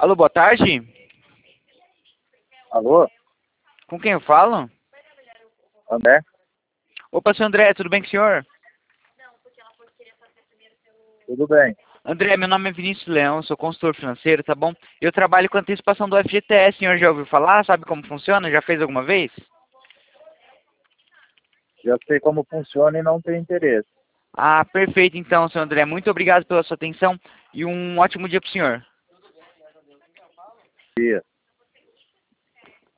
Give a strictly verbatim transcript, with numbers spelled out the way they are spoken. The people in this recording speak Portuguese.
Alô, boa tarde. Alô? Com quem eu falo? André? Opa, seu André, tudo bem com o senhor? Tudo bem. André, meu nome é Vinícius Leão, sou consultor financeiro, tá bom? Eu trabalho com antecipação do F G T S, o senhor já ouviu falar? Sabe como funciona? Já fez alguma vez? Já sei como funciona e não tenho interesse. Ah, perfeito então, seu André. Muito obrigado pela sua atenção e um ótimo dia para o senhor. Dia.